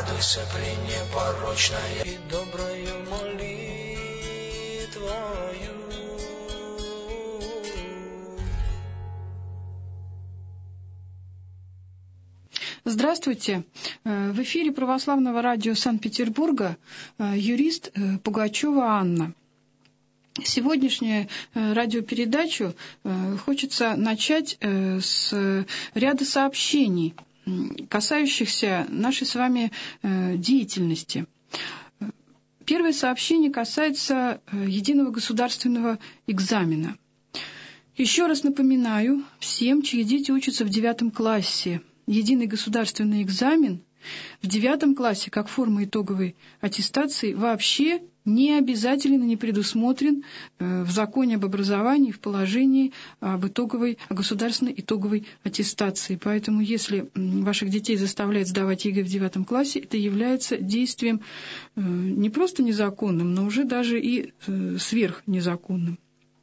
радуйся пренепорочная и доброю молитвою. Здравствуйте. В эфире Православного радио Санкт-Петербурга юрист Пугачева Анна. Сегодняшнюю радиопередачу хочется начать с ряда сообщений, касающихся нашей с вами деятельности. Первое сообщение касается единого государственного экзамена. Еще раз напоминаю всем, чьи дети учатся в 9 классе, единый государственный экзамен в 9 классе как форма итоговой аттестации вообще не обязательно не предусмотрен в законе об образовании, в положении об государственной итоговой аттестации. Поэтому, если ваших детей заставляют сдавать ЕГЭ в 9 классе, это является действием не просто незаконным, но уже даже и сверхнезаконным.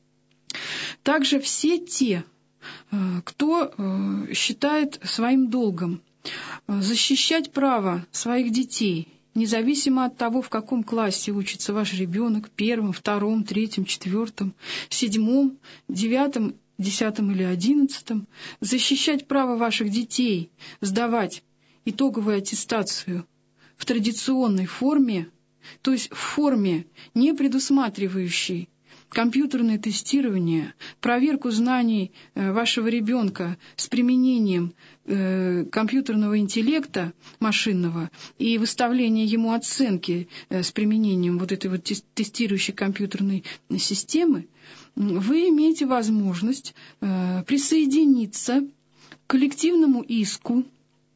Также все те, кто считает своим долгом защищать право своих детей, независимо от того, в каком классе учится ваш ребенок, 1, 2, 3, 4, 7, 9, 10 или 11, защищать право ваших детей сдавать итоговую аттестацию в традиционной форме, то есть в форме, не предусматривающей компьютерное тестирование, проверку знаний вашего ребенка с применением компьютерного интеллекта машинного и выставление ему оценки с применением вот этой вот тестирующей компьютерной системы, вы имеете возможность присоединиться к коллективному иску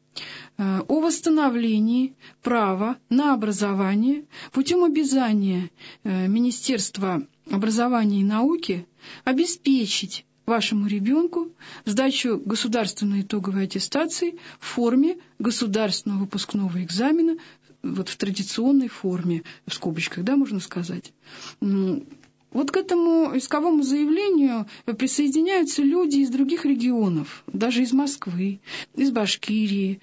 о восстановлении права на образование путем обязания Министерства образования и науки обеспечить вашему ребенку сдачу государственной итоговой аттестации в форме государственного выпускного экзамена, вот в традиционной форме, в скобочках, да, можно сказать. Вот к этому исковому заявлению присоединяются люди из других регионов, даже из Москвы, из Башкирии.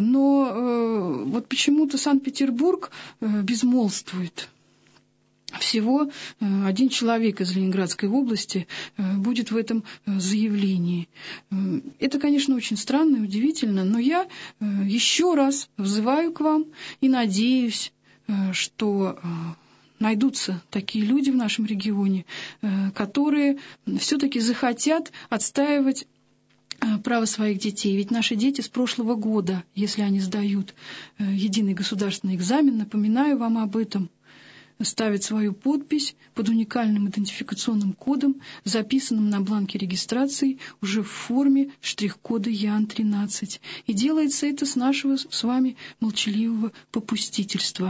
Но вот почему-то Санкт-Петербург безмолвствует. Всего один человек из Ленинградской области будет в этом заявлении. Это, конечно, очень странно и удивительно, но я еще раз взываю к вам и надеюсь, что найдутся такие люди в нашем регионе, которые все-таки захотят отстаивать право своих детей. Ведь наши дети с прошлого года, если они сдают единый государственный экзамен, напоминаю вам об этом, ставят свою подпись под уникальным идентификационным кодом, записанным на бланке регистрации уже в форме штрих-кода ЯН-13. И делается это с нашего с вами молчаливого попустительства.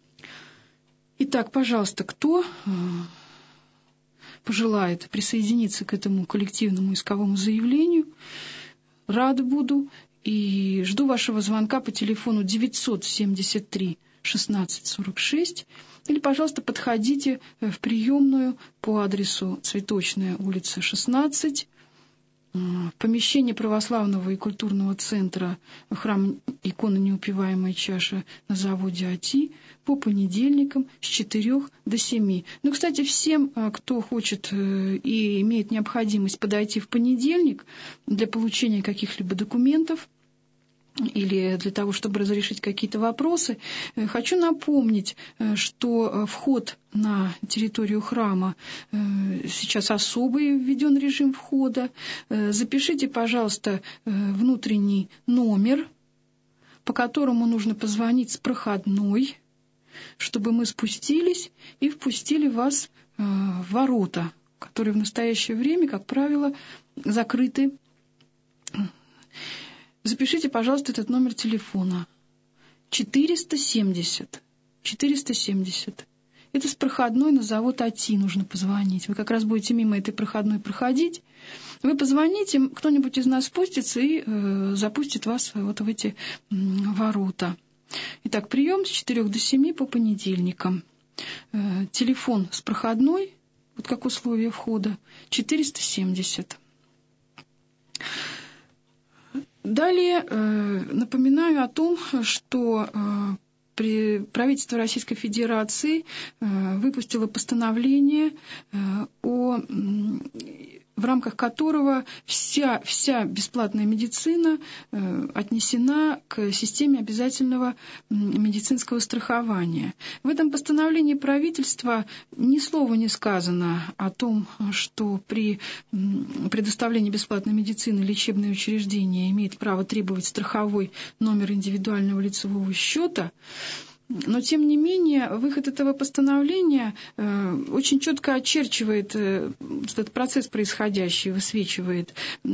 Итак, пожалуйста, кто пожелает присоединиться к этому коллективному исковому заявлению, рада буду и жду вашего звонка по телефону 973 1646 или, пожалуйста, подходите в приемную по адресу Цветочная, улица 16, в помещении православного и культурного центра храм иконы Неупиваемая чаша на заводе АТИ по понедельникам с 4 до 7. Ну, кстати, всем, кто хочет и имеет необходимость подойти в понедельник для получения каких-либо документов, или для того, чтобы разрешить какие-то вопросы, хочу напомнить, что вход на территорию храма сейчас особый введен режим входа. Запишите, пожалуйста, внутренний номер, по которому нужно позвонить с проходной, чтобы мы спустились и впустили вас в ворота, которые в настоящее время, как правило, закрыты. Запишите, пожалуйста, этот номер телефона. 470. 470. Это с проходной на завод АТИ нужно позвонить. Вы как раз будете мимо этой проходной проходить. Вы позвоните, кто-нибудь из нас спустится и запустит вас вот в эти ворота. Итак, прием с 4 до 7 по понедельникам. Телефон с проходной, вот как условие входа, 470. Далее напоминаю о том, что правительство Российской Федерации выпустило постановление, в рамках которого вся бесплатная медицина отнесена к системе обязательного медицинского страхования. В этом постановлении правительства ни слова не сказано о том, что при предоставлении бесплатной медицины лечебное учреждение имеет право требовать страховой номер индивидуального лицевого счета. Но, тем не менее, выход этого постановления очень четко очерчивает этот процесс происходящий, высвечивает.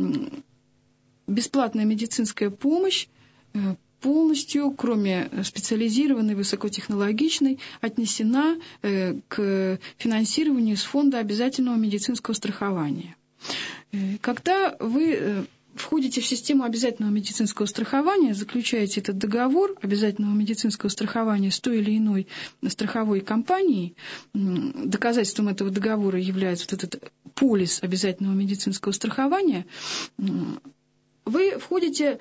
Бесплатная медицинская помощь полностью, кроме специализированной, высокотехнологичной, отнесена к финансированию из фонда обязательного медицинского страхования. Когда вы входите в систему обязательного медицинского страхования, заключаете этот договор обязательного медицинского страхования с той или иной страховой компанией, доказательством этого договора является вот этот полис обязательного медицинского страхования, вы входите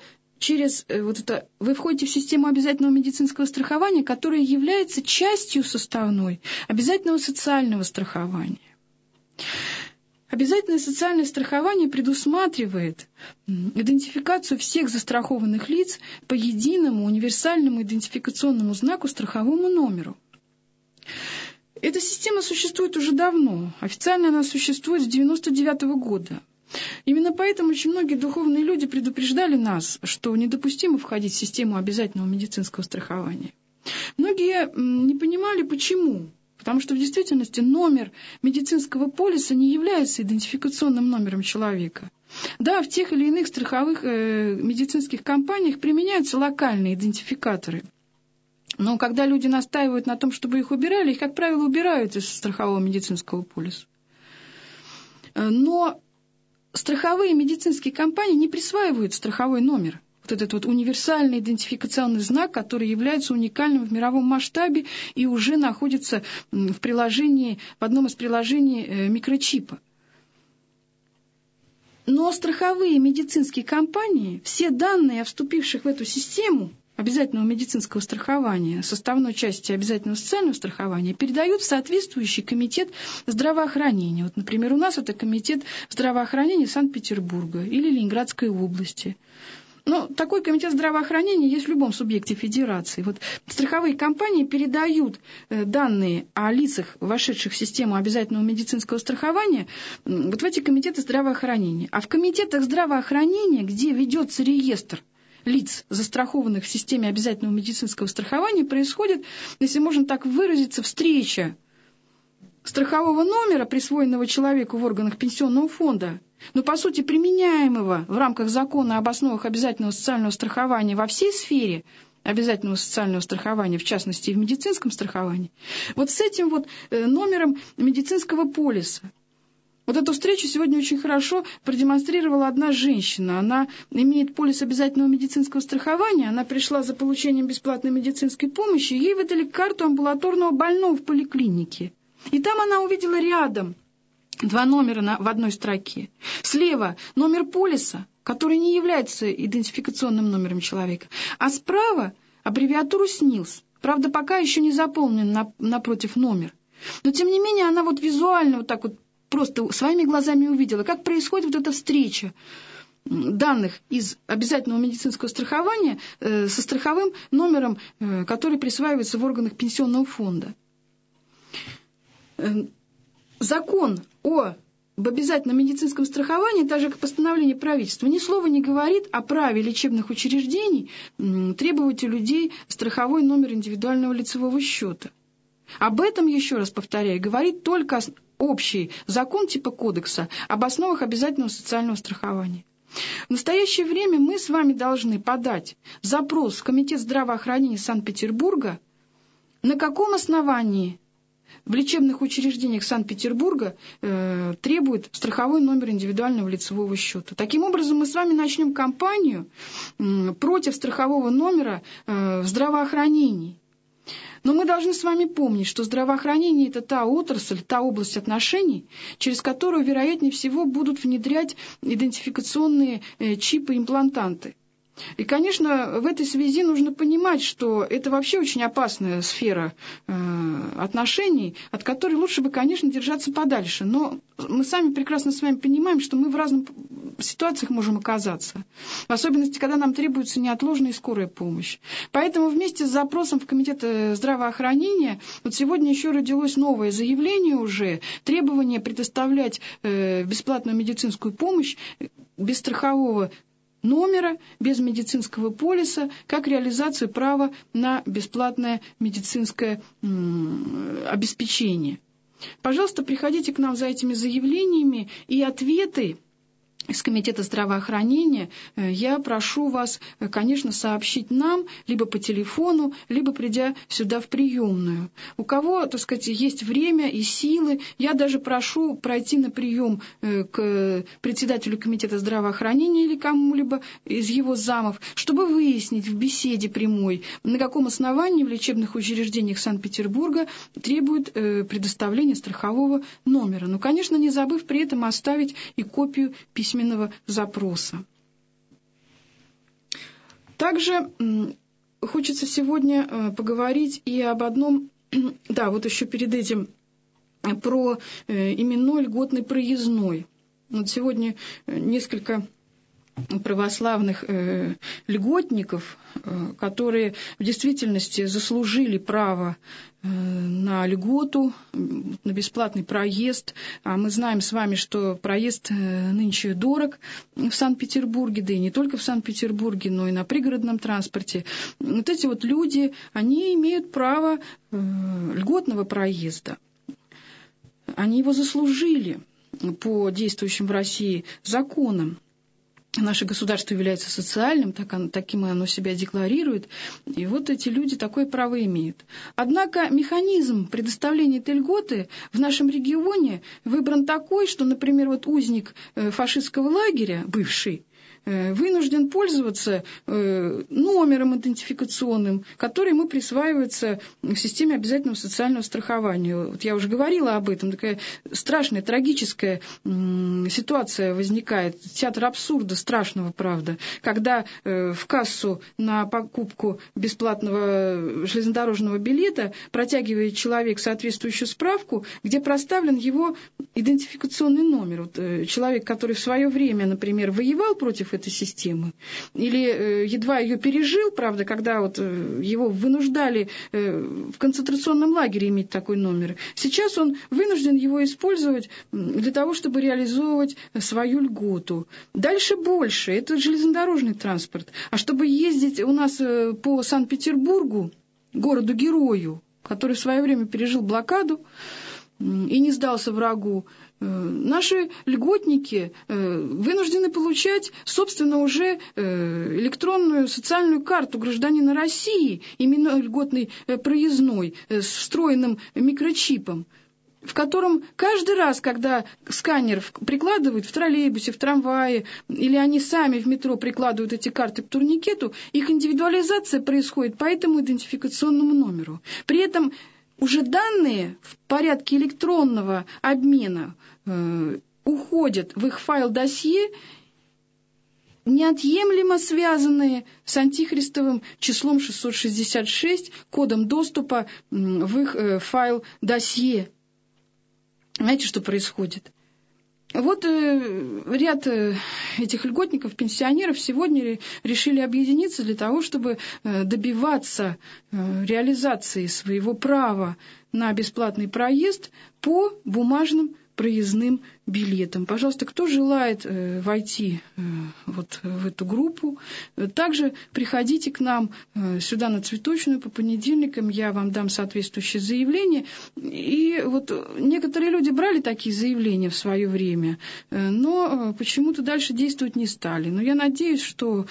вы входите в систему обязательного медицинского страхования, которая является частью составной обязательного социального страхования. Обязательное социальное страхование предусматривает идентификацию всех застрахованных лиц по единому универсальному идентификационному знаку страховому номеру. Эта система существует уже давно. Официально она существует с 1999 года. Именно поэтому очень многие духовные люди предупреждали нас, что недопустимо входить в систему обязательного медицинского страхования. Многие не понимали, почему. Потому что в действительности номер медицинского полиса не является идентификационным номером человека. Да, в тех или иных страховых медицинских компаниях применяются локальные идентификаторы. Но когда люди настаивают на том, чтобы их убирали, их, как правило, убирают из страхового медицинского полиса. Но страховые медицинские компании не присваивают страховой номер. Вот этот вот универсальный идентификационный знак, который является уникальным в мировом масштабе и уже находится в одном из приложений микрочипа. Но страховые медицинские компании, все данные о вступивших в эту систему обязательного медицинского страхования, составной части обязательного социального страхования, передают в соответствующий комитет здравоохранения. Вот, например, у нас это комитет здравоохранения Санкт-Петербурга или Ленинградской области. Но такой комитет здравоохранения есть в любом субъекте федерации. Вот страховые компании передают данные о лицах, вошедших в систему обязательного медицинского страхования, вот в эти комитеты здравоохранения. А в комитетах здравоохранения, где ведется реестр лиц, застрахованных в системе обязательного медицинского страхования, происходит, если можно так выразиться, встреча страхового номера, присвоенного человеку в органах пенсионного фонда, но, по сути, применяемого в рамках закона об основах обязательного социального страхования во всей сфере обязательного социального страхования, в частности, и в медицинском страховании, вот с этим вот номером медицинского полиса. Вот эту встречу сегодня очень хорошо продемонстрировала одна женщина. Она имеет полис обязательного медицинского страхования, она пришла за получением бесплатной медицинской помощи, ей выдали карту амбулаторного больного в поликлинике. И там она увидела рядом два номера в одной строке. Слева номер полиса, который не является идентификационным номером человека, а справа аббревиатуру СНИЛС. Правда, пока еще не заполнен напротив номер. Но, тем не менее, она вот визуально вот так вот просто своими глазами увидела, как происходит вот эта встреча данных из обязательного медицинского страхования со страховым номером, который присваивается в органах пенсионного фонда. Закон об обязательном медицинском страховании, так же как постановление правительства, ни слова не говорит о праве лечебных учреждений требовать у людей страховой номер индивидуального лицевого счета. Об этом, еще раз повторяю, говорит только общий закон типа кодекса об основах обязательного социального страхования. В настоящее время мы с вами должны подать запрос в Комитет здравоохранения Санкт-Петербурга, на каком основании в лечебных учреждениях Санкт-Петербурга требует страховой номер индивидуального лицевого счета. Таким образом, мы с вами начнем кампанию против страхового номера в здравоохранении. Но мы должны с вами помнить, что здравоохранение – это та отрасль, та область отношений, через которую, вероятнее всего, будут внедрять идентификационные чипы-имплантанты. И, конечно, в этой связи нужно понимать, что это вообще очень опасная сфера отношений, от которой лучше бы, конечно, держаться подальше. Но мы сами прекрасно с вами понимаем, что мы в разных ситуациях можем оказаться. В особенности, когда нам требуется неотложная и скорая помощь. Поэтому вместе с запросом в Комитет здравоохранения вот сегодня еще родилось новое заявление уже, требование предоставлять бесплатную медицинскую помощь без страхового номера, без медицинского полиса, как реализацию права на бесплатное медицинское обеспечение. Пожалуйста, приходите к нам за этими заявлениями, и ответы из Комитета здравоохранения я прошу вас, конечно, сообщить нам либо по телефону, либо придя сюда в приемную. У кого, так сказать, есть время и силы, я даже прошу пройти на прием к председателю Комитета здравоохранения или кому-либо из его замов, чтобы выяснить в беседе прямой, на каком основании в лечебных учреждениях Санкт-Петербурга требуют предоставления страхового номера. Но, конечно, не забыв при этом оставить и копию письменного запроса. Также хочется сегодня поговорить и об одном, да, вот еще перед этим, про именной льготный проездной. Вот сегодня несколько православных льготников, которые в действительности заслужили право на льготу, на бесплатный проезд. А мы знаем с вами, что проезд нынче дорог в Санкт-Петербурге, да и не только в Санкт-Петербурге, но и на пригородном транспорте. Вот эти вот люди, они имеют право льготного проезда. Они его заслужили по действующим в России законам. Наше государство является социальным, таким оно себя декларирует, и вот эти люди такое право имеют. Однако механизм предоставления этой льготы в нашем регионе выбран такой, что, например, вот узник фашистского лагеря, бывший, вынужден пользоваться номером идентификационным, который ему присваивается в системе обязательного социального страхования. Вот я уже говорила об этом. Такая страшная, трагическая ситуация возникает. Театр абсурда страшного, правда. Когда в кассу на покупку бесплатного железнодорожного билета протягивает человек соответствующую справку, где проставлен его идентификационный номер. Вот человек, который в свое время, например, воевал против этой системы, или едва ее пережил, правда, когда вот его вынуждали в концентрационном лагере иметь такой номер. Сейчас он вынужден его использовать для того, чтобы реализовывать свою льготу. Дальше больше. Это железнодорожный транспорт. А чтобы ездить у нас по Санкт-Петербургу, городу-герою, который в свое время пережил блокаду и не сдался врагу, наши льготники вынуждены получать, собственно, уже электронную социальную карту гражданина России, именной льготный проездной, с встроенным микрочипом, в котором каждый раз, когда сканер прикладывают в троллейбусе, в трамвае, или они сами в метро прикладывают эти карты к турникету, их индивидуализация происходит по этому идентификационному номеру. При этом уже данные в порядке электронного обмена уходят в их файл-досье, неотъемлемо связанные с антихристовым числом 666, кодом доступа в их файл-досье. Знаете, что происходит? Вот ряд этих льготников, пенсионеров сегодня решили объединиться для того, чтобы добиваться реализации своего права на бесплатный проезд по бумажным проездным билетам. Пожалуйста, кто желает войти вот в эту группу, также приходите к нам сюда на Цветочную по понедельникам, я вам дам соответствующее заявление. И вот некоторые люди брали такие заявления в свое время, но почему-то дальше действовать не стали. Но я надеюсь, что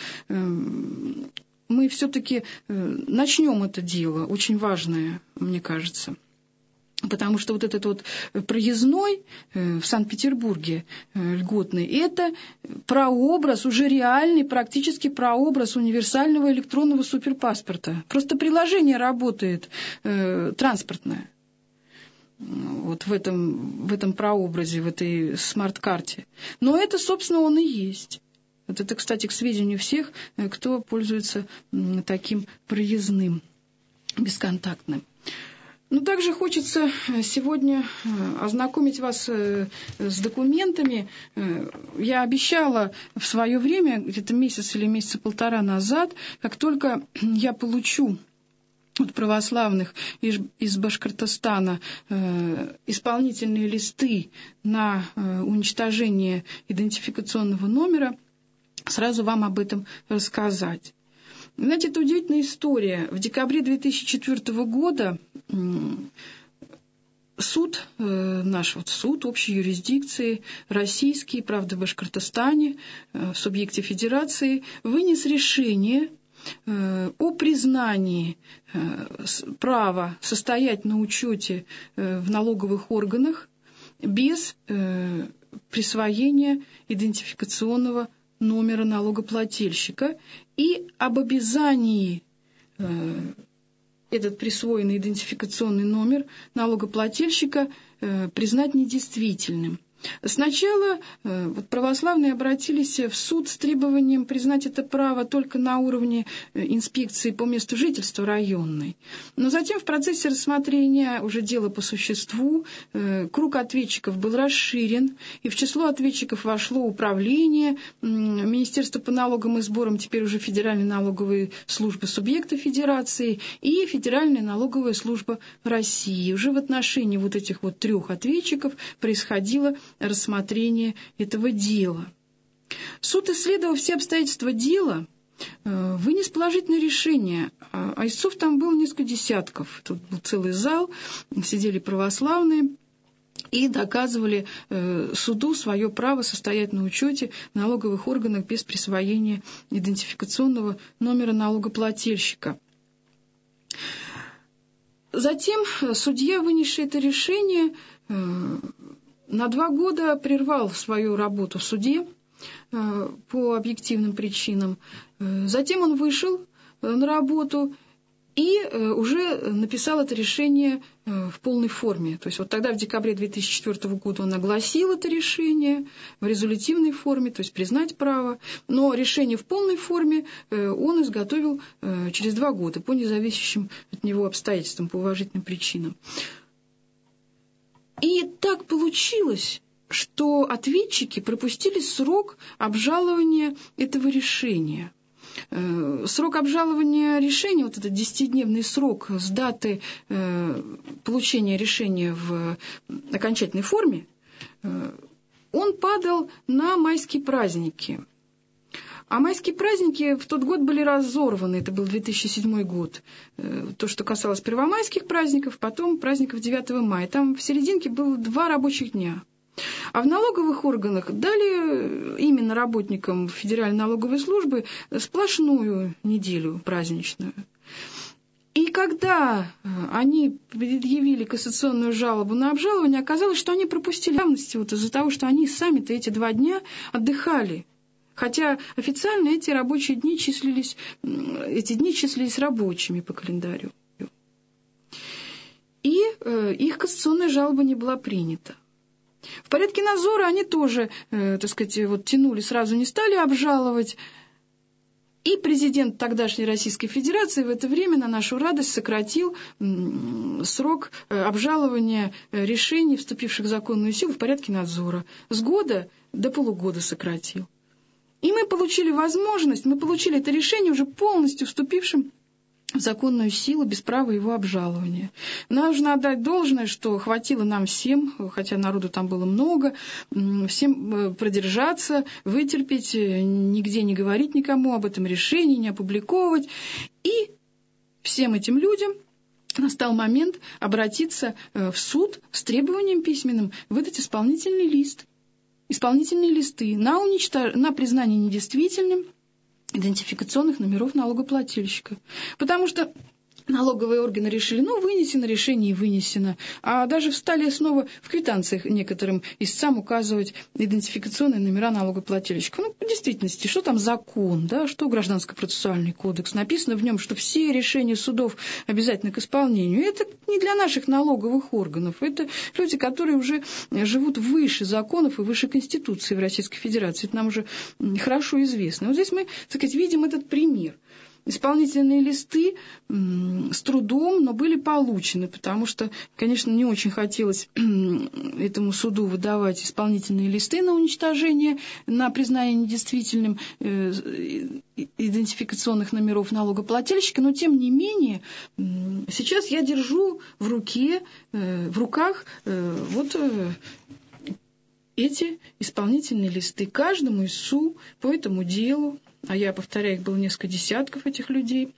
мы все-таки начнем это дело, очень важное, мне кажется. Потому что вот этот вот проездной в Санкт-Петербурге льготный, это прообраз, уже реальный практически прообраз универсального электронного суперпаспорта. Просто приложение работает транспортное вот в этом прообразе, в этой смарт-карте. Но это, собственно, он и есть. Вот это, кстати, к сведению всех, кто пользуется таким проездным, бесконтактным. Но также хочется сегодня ознакомить вас с документами. Я обещала в свое время, где-то месяц или месяца полтора назад, как только я получу от православных из Башкортостана исполнительные листы на уничтожение идентификационного номера, сразу вам об этом рассказать. Знаете, это удивительная история. В декабре 2004 года суд, наш суд общей юрисдикции, российский, правда, в Башкортостане, в субъекте федерации, вынес решение о признании права состоять на учете в налоговых органах без присвоения идентификационного номера налогоплательщика и об обязании этот присвоенный идентификационный номер налогоплательщика признать недействительным. Сначала православные обратились в суд с требованием признать это право только на уровне инспекции по месту жительства районной. Но затем в процессе рассмотрения уже дела по существу круг ответчиков был расширен, и в число ответчиков вошло управление, Министерство по налогам и сборам, теперь уже Федеральная налоговая служба субъекта Федерации и Федеральная налоговая служба России. Уже в отношении вот этих вот трех ответчиков происходило рассмотрение этого дела. Суд, исследовав все обстоятельства дела, вынес положительное решение. А истцов там было несколько десятков. Тут был целый зал, сидели православные и доказывали суду свое право состоять на учете в налоговых органах без присвоения идентификационного номера налогоплательщика. Затем судья, вынесший это решение, на 2 года прервал свою работу в суде по объективным причинам. Затем он вышел на работу и уже написал это решение в полной форме. То есть вот тогда, в декабре 2004 года, он огласил это решение в резолютивной форме, то есть признать право. Но решение в полной форме он изготовил через 2 года по независящим от него обстоятельствам, по уважительным причинам. И так получилось, что ответчики пропустили срок обжалования этого решения. Срок обжалования решения, вот этот 10-дневный срок с даты получения решения в окончательной форме, он падал на майские праздники. А майские праздники в тот год были разорваны, это был 2007 год. То, что касалось первомайских праздников, потом праздников 9 мая. Там в серединке было 2 рабочих дня. А в налоговых органах дали именно работникам Федеральной налоговой службы сплошную неделю праздничную. И когда они предъявили кассационную жалобу на обжалование, оказалось, что они пропустили давности вот из-за того, что они сами-то эти 2 дня отдыхали. Хотя официально эти дни числились рабочими по календарю. И их кассационная жалоба не была принята. В порядке надзора они тоже, тянули, сразу не стали обжаловать. И президент тогдашней Российской Федерации в это время, на нашу радость, сократил срок обжалования решений, вступивших в законную силу, в порядке надзора. С года до полугода сократил. И мы получили это решение уже полностью вступившим в законную силу, без права его обжалования. Нужно отдать должное, что хватило нам всем, хотя народу там было много, всем продержаться, вытерпеть, нигде не говорить никому об этом решении, не опубликовывать. И всем этим людям настал момент обратиться в суд с требованием письменным выдать исполнительные листы на признание недействительным идентификационных номеров налогоплательщика. Потому что налоговые органы решили, вынесено решение и вынесено. А даже стали снова в квитанциях некоторым истцам указывать идентификационные номера налогоплательщиков. В действительности, что там закон, да, что Гражданско-процессуальный кодекс? Написано в нем, что все решения судов обязательны к исполнению. Это не для наших налоговых органов. Это люди, которые уже живут выше законов и выше Конституции в Российской Федерации. Это нам уже хорошо известно. Вот здесь мы, так сказать, видим этот пример. Исполнительные листы с трудом, но были получены, потому что, конечно, не очень хотелось этому суду выдавать исполнительные листы на уничтожение, на признание недействительным идентификационных номеров налогоплательщика, но, тем не менее, сейчас я держу в руках эти исполнительные листы каждому истцу по этому делу, а я повторяю, их было несколько десятков этих людей,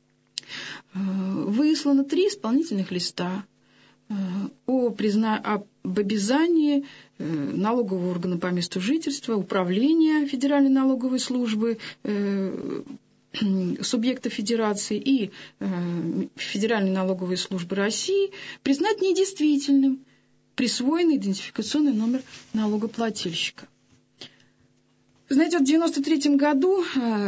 выслано 3 исполнительных листа об обязании налогового органа по месту жительства, управления Федеральной налоговой службы, субъекта Федерации и Федеральной налоговой службы России признать недействительным присвоенный идентификационный номер налогоплательщика. Знаете, в 1993 году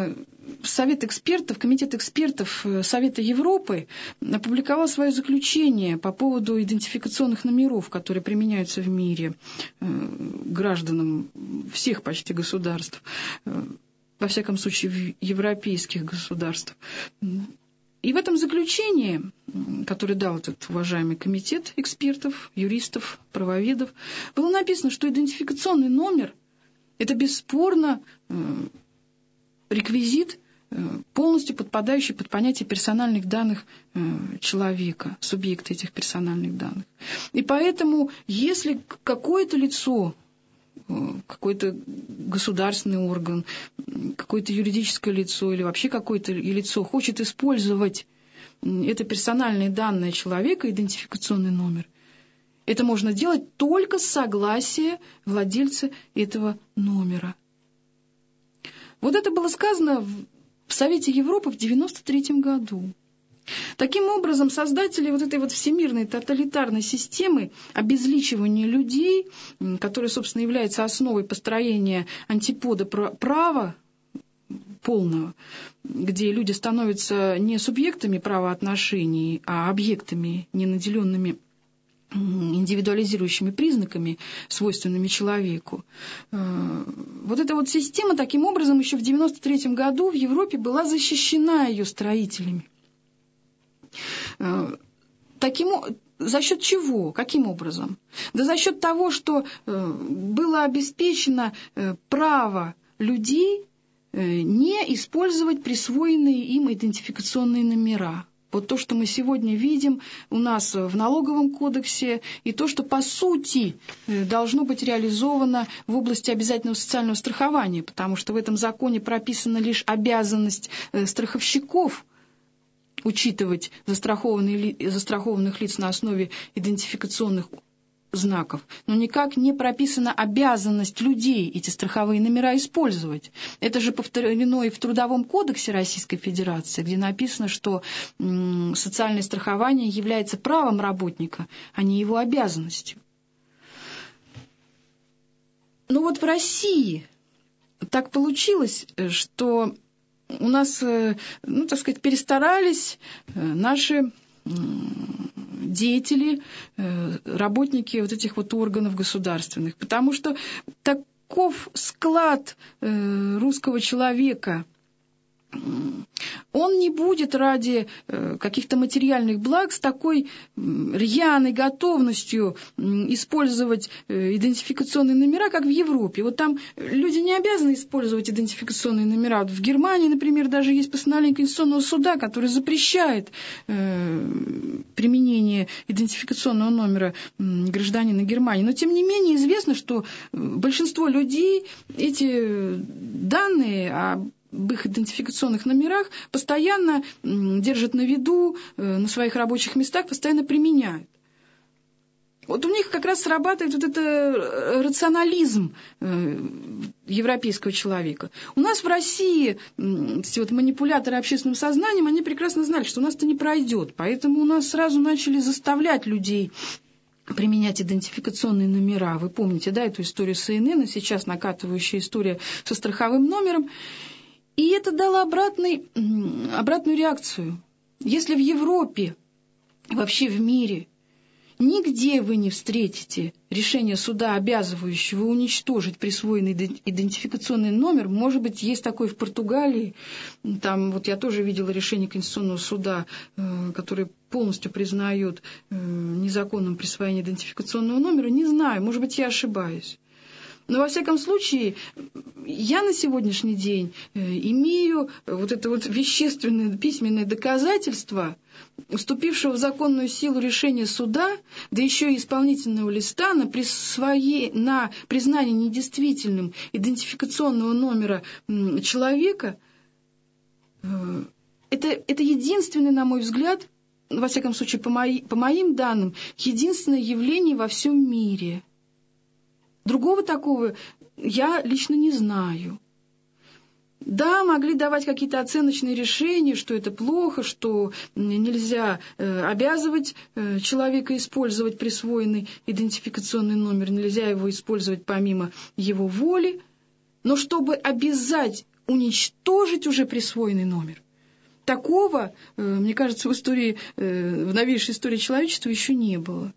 Комитет экспертов Совета Европы опубликовал свое заключение по поводу идентификационных номеров, которые применяются в мире гражданам всех почти государств, во всяком случае европейских государств. И в этом заключении, которое дал этот уважаемый комитет экспертов, юристов, правоведов, было написано, что идентификационный номер – это бесспорно реквизит, полностью подпадающий под понятие персональных данных человека, субъекта этих персональных данных. И поэтому, если какое-то лицо, какой-то государственный орган, какое-то юридическое лицо или вообще какое-то лицо хочет использовать это персональные данные человека, идентификационный номер, это можно делать только с согласия владельца этого номера. Вот это было сказано в Совете Европы в 1993 году. Таким образом, создатели вот этой вот всемирной тоталитарной системы обезличивания людей, которая, собственно, является основой построения антипода права полного, где люди становятся не субъектами правоотношений, а объектами, не наделенными индивидуализирующими признаками, свойственными человеку. Вот эта вот система, таким образом, еще в 1993 году в Европе была защищена ее строителями. За счет чего? Каким образом? Да за счет того, что было обеспечено право людей не использовать присвоенные им идентификационные номера. Вот то, что мы сегодня видим у нас в налоговом кодексе, и то, что по сути должно быть реализовано в области обязательного социального страхования, потому что в этом законе прописана лишь обязанность страховщиков учитывать застрахованных лиц на основе идентификационных знаков, но никак не прописана обязанность людей эти страховые номера использовать. Это же повторено и в Трудовом кодексе Российской Федерации, где написано, что социальное страхование является правом работника, а не его обязанностью. Но вот в России так получилось, что у нас, перестарались наши деятели, работники вот этих вот органов государственных, потому что таков склад русского человека. Он не будет ради каких-то материальных благ с такой рьяной готовностью использовать идентификационные номера, как в Европе. Вот там люди не обязаны использовать идентификационные номера. Вот в Германии, например, даже есть постановление Конституционного суда, которое запрещает применение идентификационного номера гражданина Германии. Но, тем не менее, известно, что большинство людей эти данные об их идентификационных номерах постоянно держат на виду, на своих рабочих местах, постоянно применяют. Вот у них как раз срабатывает вот это рационализм европейского человека. У нас в России эти вот манипуляторы общественным сознанием, они прекрасно знали, что у нас это не пройдет. Поэтому у нас сразу начали заставлять людей применять идентификационные номера. Вы помните, да, эту историю с ИНН, и сейчас накатывающая история со страховым номером. И это дало обратную реакцию. Если в Европе, вообще в мире, нигде вы не встретите решение суда, обязывающего уничтожить присвоенный идентификационный номер. Может быть, есть такое в Португалии. Там вот я тоже видела решение Конституционного суда, которое полностью признает незаконным присвоение идентификационного номера. Не знаю, может быть, я ошибаюсь. Но, во всяком случае, я на сегодняшний день имею вот это вот вещественное письменное доказательство вступившего в законную силу решения суда, да еще и исполнительного листа на признание недействительным идентификационного номера человека. Это единственное, на мой взгляд, во всяком случае, по моим данным, единственное явление во всем мире. Другого такого я лично не знаю. Да, могли давать какие-то оценочные решения, что это плохо, что нельзя обязывать человека использовать присвоенный идентификационный номер, нельзя его использовать помимо его воли. Но чтобы обязать уничтожить уже присвоенный номер, такого, мне кажется, в новейшей истории человечества еще не было.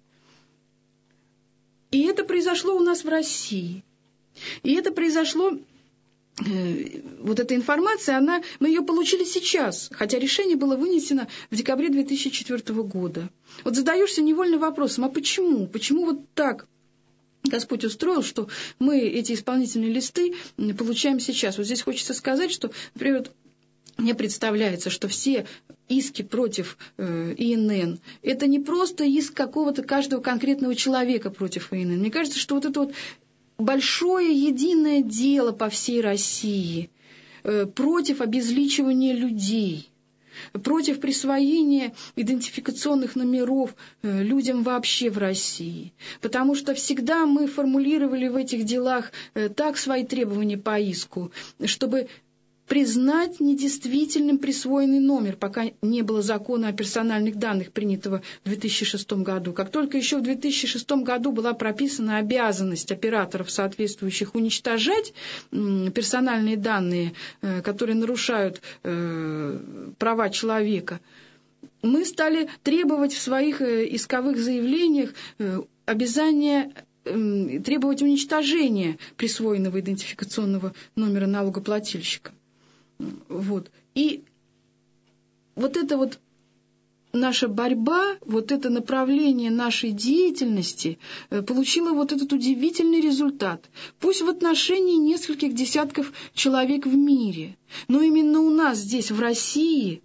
И это произошло у нас в России. И это произошло, вот эта информация, мы ее получили сейчас, хотя решение было вынесено в декабре 2004 года. Вот задаешься невольным вопросом, а почему? Почему вот так Господь устроил, что мы эти исполнительные листы получаем сейчас? Вот здесь хочется сказать, что, например, мне представляется, что все иски против ИНН – это не просто иск какого-то каждого конкретного человека против ИНН. Мне кажется, что вот это вот большое единое дело по всей России против обезличивания людей, против присвоения идентификационных номеров людям вообще в России. Потому что всегда мы формулировали в этих делах так свои требования по иску, чтобы признать недействительным присвоенный номер, пока не было закона о персональных данных, принятого в 2006 году. Как только еще в 2006 году была прописана обязанность операторов соответствующих уничтожать персональные данные, которые нарушают права человека, мы стали требовать в своих исковых заявлениях обязания требовать уничтожения присвоенного идентификационного номера налогоплательщика. Вот. И вот эта вот наша борьба, вот это направление нашей деятельности получило вот этот удивительный результат. Пусть в отношении нескольких десятков человек в мире, но именно у нас здесь, в России,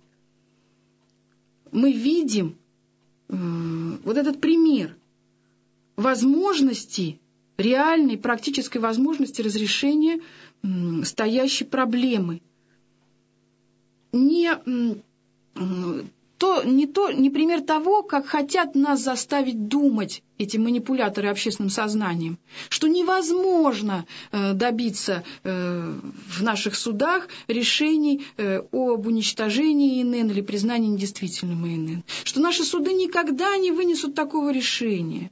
мы видим вот этот пример возможности, реальной практической возможности разрешения стоящей проблемы. Не пример того, как хотят нас заставить думать эти манипуляторы общественным сознанием, что невозможно добиться в наших судах решений об уничтожении ИНН или признании недействительным ИНН, что наши суды никогда не вынесут такого решения.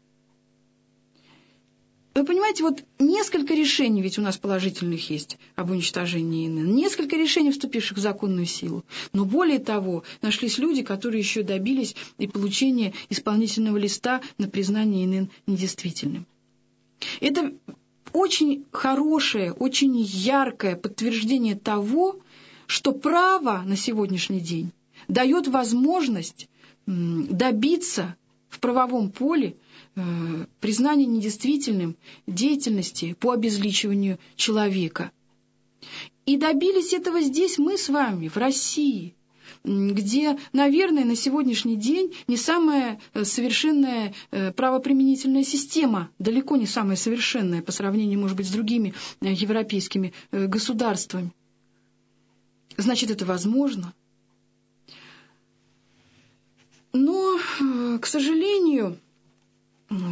Вы понимаете, вот несколько решений ведь у нас положительных есть об уничтожении ИНН, несколько решений, вступивших в законную силу. Но более того, нашлись люди, которые еще добились и получения исполнительного листа на признание ИНН недействительным. Это очень хорошее, очень яркое подтверждение того, что право на сегодняшний день дает возможность добиться в правовом поле признание недействительным деятельности по обезличиванию человека. И добились этого здесь мы с вами, в России, где, наверное, на сегодняшний день не самая совершенная правоприменительная система, далеко не самая совершенная по сравнению, может быть, с другими европейскими государствами. Значит, это возможно. Но, к сожалению,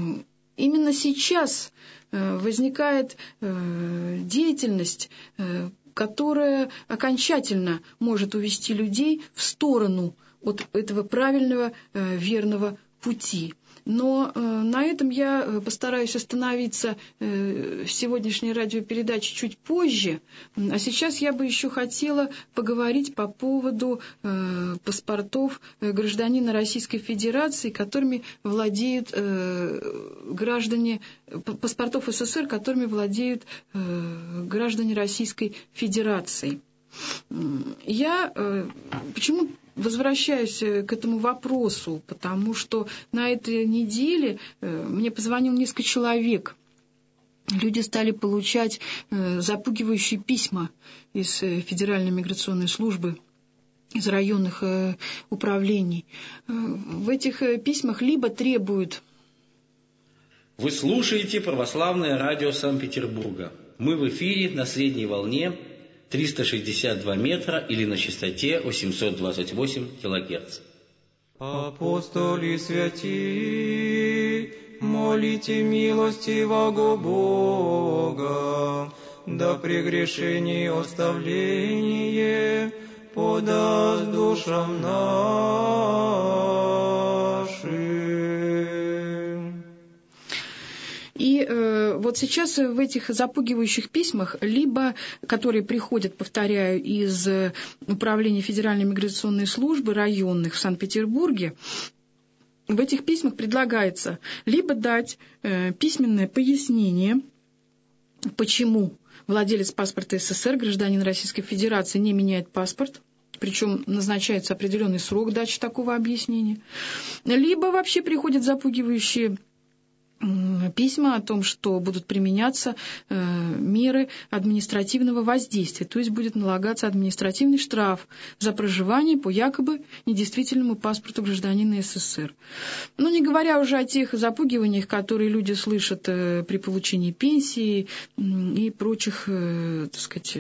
именно сейчас возникает деятельность, которая окончательно может увести людей в сторону от этого правильного, верного пути. Но на этом я постараюсь остановиться в сегодняшней радиопередаче чуть позже. А сейчас я бы еще хотела поговорить по поводу паспортов гражданина Российской Федерации, которыми владеют граждане, паспортов СССР, которыми владеют граждане Российской Федерации. Я почему возвращаюсь к этому вопросу, потому что на этой неделе мне позвонил несколько человек. Люди стали получать запугивающие письма из Федеральной миграционной службы, из районных управлений. В этих письмах либо требуют... Вы слушаете Православное радио Санкт-Петербурга. Мы в эфире на средней волне 362 метра или на частоте 828 килогерц. Апостоли святи, молите милостивого Бога, да прегрешение оставление подаст душам нашим. И вот сейчас в этих запугивающих письмах, либо, которые приходят, повторяю, из Управления Федеральной миграционной службы районных в Санкт-Петербурге, в этих письмах предлагается либо дать письменное пояснение, почему владелец паспорта СССР, гражданин Российской Федерации, не меняет паспорт, причем назначается определенный срок дачи такого объяснения, либо вообще приходят запугивающие письма о том, что будут применяться меры административного воздействия, то есть будет налагаться административный штраф за проживание по якобы недействительному паспорту гражданина СССР. Ну, не говоря уже о тех запугиваниях, которые люди слышат при получении пенсии и прочих, так сказать,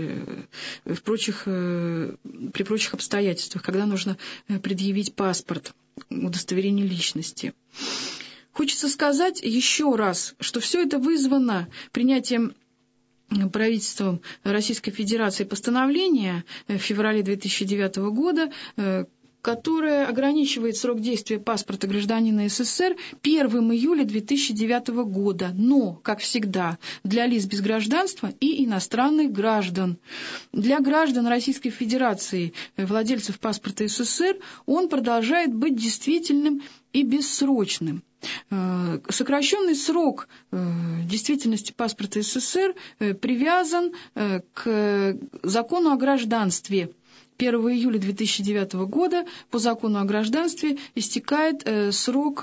при прочих обстоятельствах, когда нужно предъявить паспорт, удостоверение личности. Хочется сказать еще раз, что все это вызвано принятием правительством Российской Федерации постановления в феврале 2009 года, которое ограничивает срок действия паспорта гражданина СССР 1 июля 2009 года, но, как всегда, для лиц без гражданства и иностранных граждан. Для граждан Российской Федерации, владельцев паспорта СССР, он продолжает быть действительным и бессрочным. Сокращенный срок действительности паспорта СССР привязан к закону о гражданстве. 1 июля 2009 года по закону о гражданстве истекает срок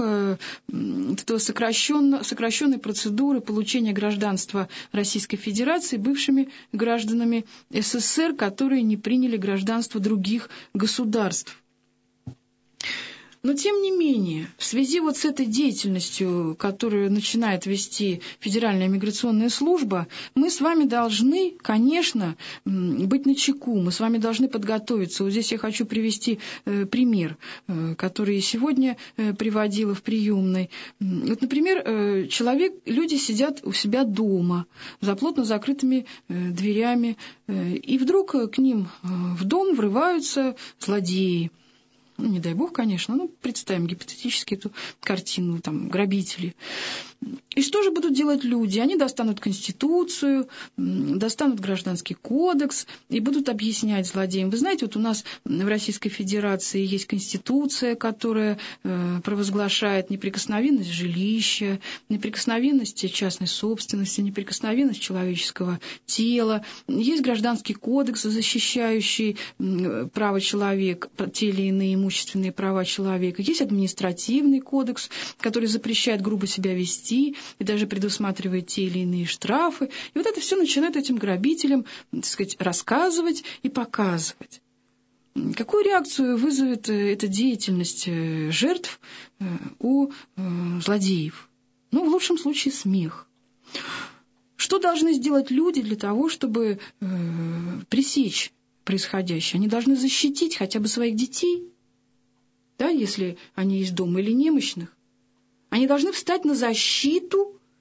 сокращенной процедуры получения гражданства Российской Федерации бывшими гражданами СССР, которые не приняли гражданство других государств. Но, тем не менее, в связи вот с этой деятельностью, которую начинает вести Федеральная миграционная служба, мы с вами должны, конечно, быть начеку, мы с вами должны подготовиться. Вот здесь я хочу привести пример, который я сегодня приводила в приемной. Вот, например, люди сидят у себя дома за плотно закрытыми дверями, и вдруг к ним в дом врываются злодеи. Ну, не дай бог, конечно, но представим гипотетически эту картину, там, грабители. И что же будут делать люди? Они достанут Конституцию, достанут Гражданский кодекс и будут объяснять злодеям. Вы знаете, вот у нас в Российской Федерации есть Конституция, которая провозглашает неприкосновенность жилища, неприкосновенность частной собственности, неприкосновенность человеческого тела. Есть Гражданский кодекс, защищающий права человека, те или иные имущественные права человека. Есть административный кодекс, который запрещает грубо себя вести и даже предусматривает те или иные штрафы. И вот это все начинает этим грабителям, так сказать, рассказывать и показывать. Какую реакцию вызовет эта деятельность жертв у злодеев? Ну, в лучшем случае, смех. Что должны сделать люди для того, чтобы пресечь происходящее? Они должны защитить хотя бы своих детей, да, если они есть дома, или немощных. Они должны встать на защиту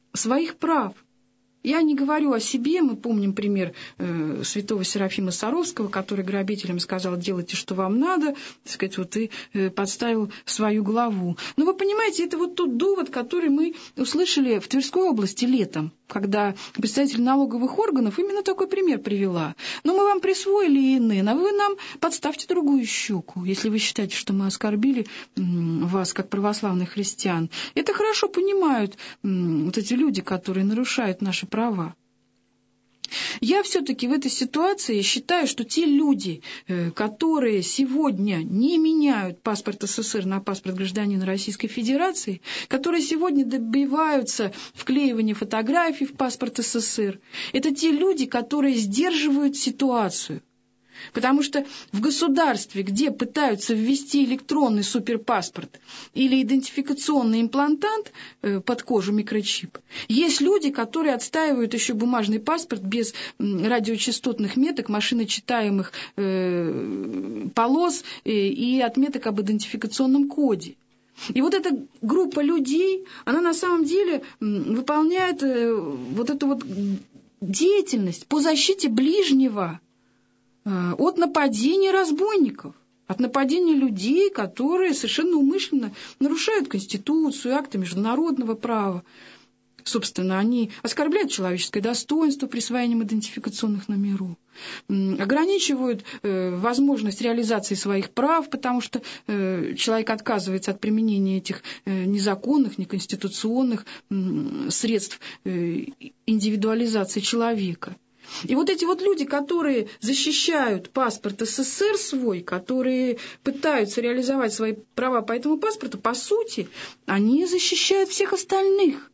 своих прав. Я не говорю о себе, мы помним пример святого Серафима Саровского, который грабителям сказал: делайте, что вам надо, так сказать, вот и подставил свою главу. Но вы понимаете, это вот тот довод, который мы услышали в Тверской области летом, когда представитель налоговых органов именно такой пример привела. Но мы вам присвоили ИНН, а вы нам подставьте другую щеку, если вы считаете, что мы оскорбили вас как православных христиан. Это хорошо понимают вот эти люди, которые нарушают наши права. Я все-таки в этой ситуации считаю, что те люди, которые сегодня не меняют паспорт СССР на паспорт гражданина Российской Федерации, которые сегодня добиваются вклеивания фотографий в паспорт СССР, это те люди, которые сдерживают ситуацию. Потому что в государстве, где пытаются ввести электронный суперпаспорт или идентификационный имплантант под кожу, микрочип, есть люди, которые отстаивают еще бумажный паспорт без радиочастотных меток, машиночитаемых полос и отметок об идентификационном коде. И вот эта группа людей, она на самом деле выполняет вот эту вот деятельность по защите ближнего от нападения разбойников, от нападения людей, которые совершенно умышленно нарушают Конституцию, акты международного права. Собственно, они оскорбляют человеческое достоинство присвоением идентификационных номеров, ограничивают возможность реализации своих прав, потому что человек отказывается от применения этих незаконных, неконституционных средств индивидуализации человека. И вот эти вот люди, которые защищают паспорт СССР свой, которые пытаются реализовать свои права по этому паспорту, по сути, они защищают всех остальных.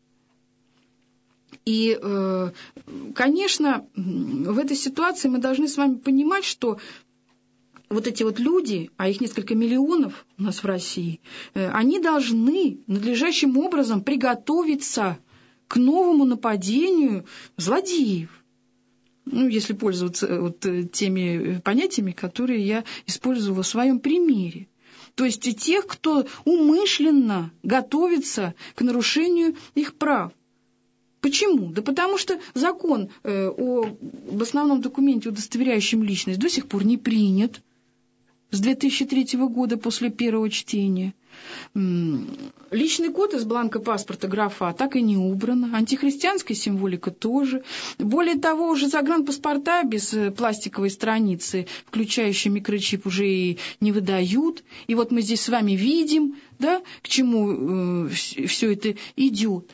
И, конечно, в этой ситуации мы должны с вами понимать, что вот эти вот люди, а их несколько миллионов у нас в России, они должны надлежащим образом приготовиться к новому нападению злодеев. Ну, если пользоваться вот теми понятиями, которые я использовала в своем примере. То есть и тех, кто умышленно готовится к нарушению их прав. Почему? Да потому что закон об основном документе, удостоверяющем личность, до сих пор не принят с 2003 года после первого чтения. Личный код из бланка паспорта графа так и не убрана. Антихристианская символика тоже. Более того, уже загранпаспорта без пластиковой страницы, включающей микрочип, уже и не выдают. И вот мы здесь с вами видим, да, к чему все это идет.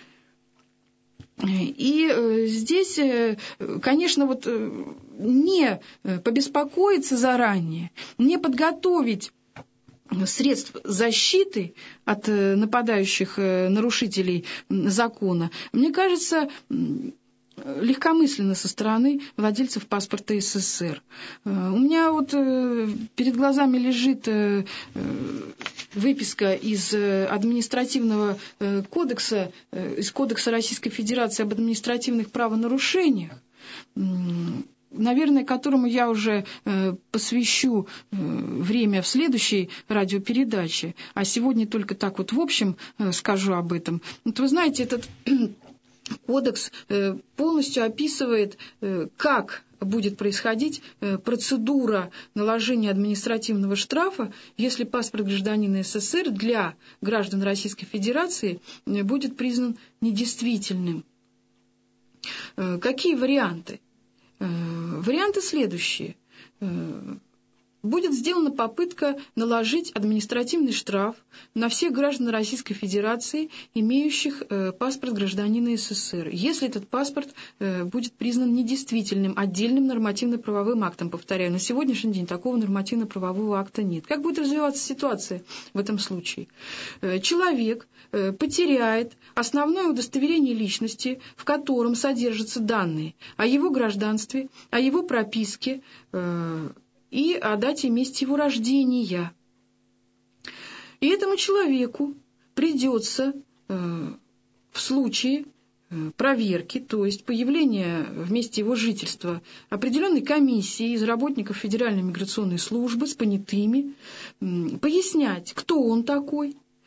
И здесь, конечно, вот не побеспокоиться заранее, не подготовить средств защиты от нападающих нарушителей закона, мне кажется, легкомысленно со стороны владельцев паспорта СССР. У меня вот перед глазами лежит выписка из административного кодекса, из Кодекса Российской Федерации об административных правонарушениях, наверное, которому я уже посвящу время в следующей радиопередаче, а сегодня только так вот в общем скажу об этом. Вот вы знаете, этот кодекс полностью описывает, как будет происходить процедура наложения административного штрафа, если паспорт гражданина СССР для граждан Российской Федерации будет признан недействительным. Какие варианты? Варианты следующие. Будет сделана попытка наложить административный штраф на всех граждан Российской Федерации, имеющих паспорт гражданина СССР, если этот паспорт будет признан недействительным отдельным нормативно-правовым актом. Повторяю, на сегодняшний день такого нормативно-правового акта нет. Как будет развиваться ситуация в этом случае? Человек потеряет основное удостоверение личности, в котором содержатся данные о его гражданстве, о его прописке, и о дате и месте его рождения. И этому человеку придется в случае проверки, то есть появления в месте его жительства определенной комиссии из работников Федеральной миграционной службы с понятыми, пояснять, кто он такой,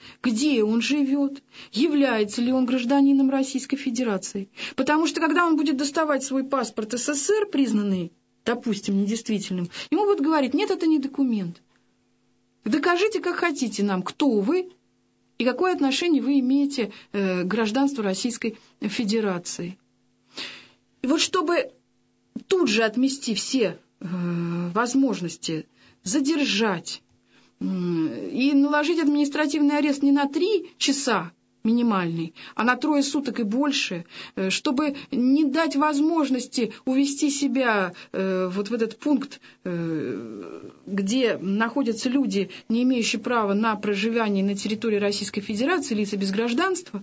где он живет, является ли он гражданином Российской Федерации. Потому что, когда он будет доставать свой паспорт СССР, признанный, допустим, недействительным, ему будут говорить: нет, это не документ. Докажите, как хотите нам, кто вы и какое отношение вы имеете к гражданству Российской Федерации. И вот чтобы тут же отмести все возможности задержать и наложить административный арест не на 3 часа минимальный, а на 3 суток и больше, чтобы не дать возможности увести себя вот в этот пункт, где находятся люди, не имеющие права на проживание на территории Российской Федерации, лица без гражданства,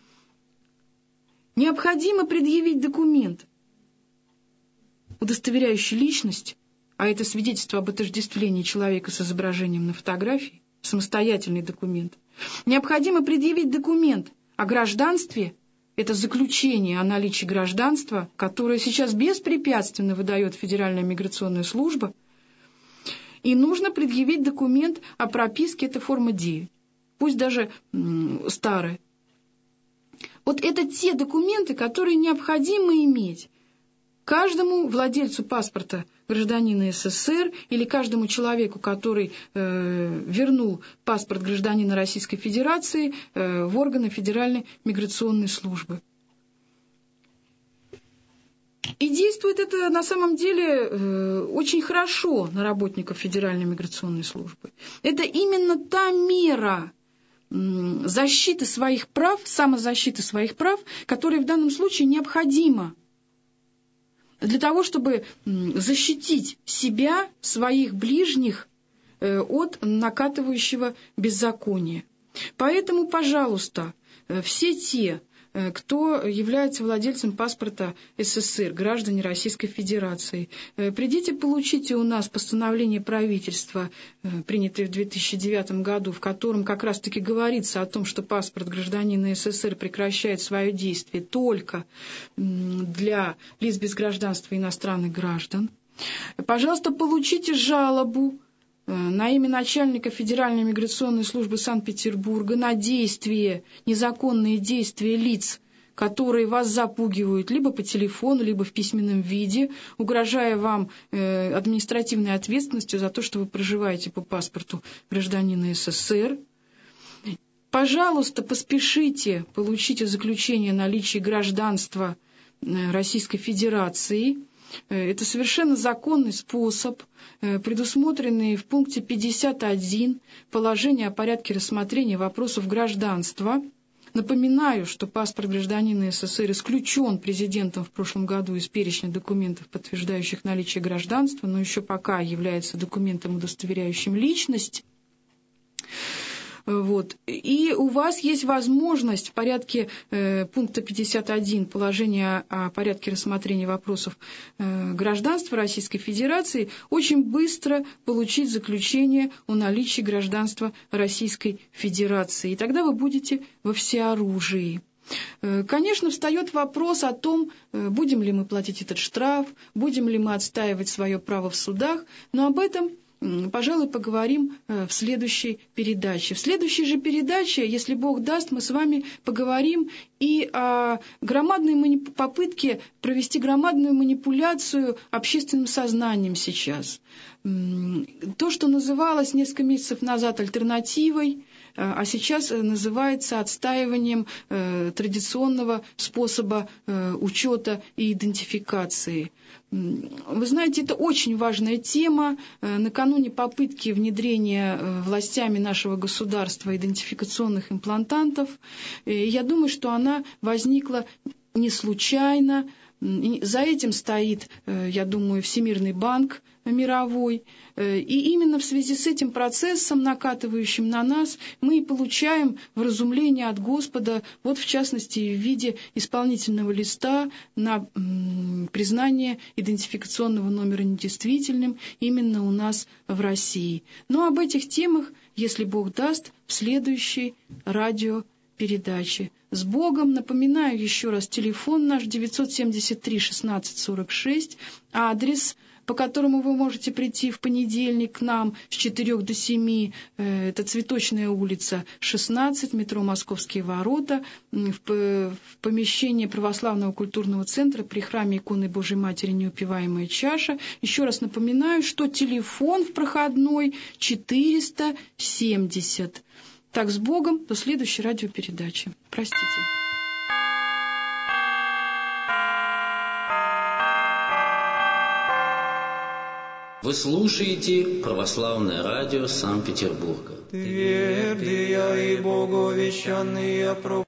необходимо предъявить документ, удостоверяющий личность, а это свидетельство об отождествлении человека с изображением на фотографии, самостоятельный документ. Необходимо предъявить документ о гражданстве, это заключение о наличии гражданства, которое сейчас беспрепятственно выдает Федеральная миграционная служба, и нужно предъявить документ о прописке, это форма 9, пусть даже старая. Вот это те документы, которые необходимо иметь каждому владельцу паспорта гражданина СССР или каждому человеку, который вернул паспорт гражданина Российской Федерации в органы Федеральной миграционной службы. И действует это на самом деле очень хорошо на работников Федеральной миграционной службы. Это именно та мера защиты своих прав, самозащиты своих прав, которая в данном случае необходима для того, чтобы защитить себя, своих ближних от накатывающего беззакония. Поэтому, пожалуйста, все те, кто является владельцем паспорта СССР, граждане Российской Федерации, придите, получите у нас постановление правительства, принятое в 2009 году, в котором как раз-таки говорится о том, что паспорт гражданина СССР прекращает свое действие только для лиц без гражданства иностранных граждан. Пожалуйста, получите жалобу на имя начальника Федеральной миграционной службы Санкт-Петербурга на действия, незаконные действия лиц, которые вас запугивают либо по телефону, либо в письменном виде, угрожая вам административной ответственностью за то, что вы проживаете по паспорту гражданина СССР. Пожалуйста, поспешите, получите заключение о наличии гражданства Российской Федерации. Это совершенно законный способ, предусмотренный в пункте 51 положения о порядке рассмотрения вопросов гражданства. Напоминаю, что паспорт гражданина СССР исключен президентом в прошлом году из перечня документов, подтверждающих наличие гражданства, но еще пока является документом, удостоверяющим личность. Вот. И у вас есть возможность в порядке пункта 51 положения о порядке рассмотрения вопросов гражданства Российской Федерации очень быстро получить заключение о наличии гражданства Российской Федерации. И тогда вы будете во всеоружии. Конечно, встает вопрос о том, будем ли мы платить этот штраф, будем ли мы отстаивать свое право в судах, но об этом, пожалуй, поговорим в следующей передаче. В следующей же передаче, если Бог даст, мы с вами поговорим и о громадной попытке провести громадную манипуляцию общественным сознанием сейчас. То, что называлось несколько месяцев назад альтернативой, а сейчас называется отстаиванием традиционного способа учета и идентификации. Вы знаете, это очень важная тема. Накануне попытки внедрения властями нашего государства идентификационных имплантантов, я думаю, что она возникла не случайно. За этим стоит, я думаю, Всемирный банк мировой. И именно в связи с этим процессом, накатывающим на нас, мы и получаем вразумление от Господа, вот в частности в виде исполнительного листа на признание идентификационного номера недействительным именно у нас в России. Но об этих темах, если Бог даст, в следующей радиопередаче. С Богом. Напоминаю еще раз, телефон наш 973-16-46, адрес по которому вы можете прийти в понедельник к нам с 4 до 7. Это Цветочная улица, 16, метро «Московские ворота», в помещении Православного культурного центра при храме иконы Божией Матери «Неупиваемая чаша». Еще раз напоминаю, что телефон в проходной 470. Так, с Богом, до следующей радиопередачи. Простите. Вы слушаете Православное радио Санкт-Петербурга. Твердые и боговещанные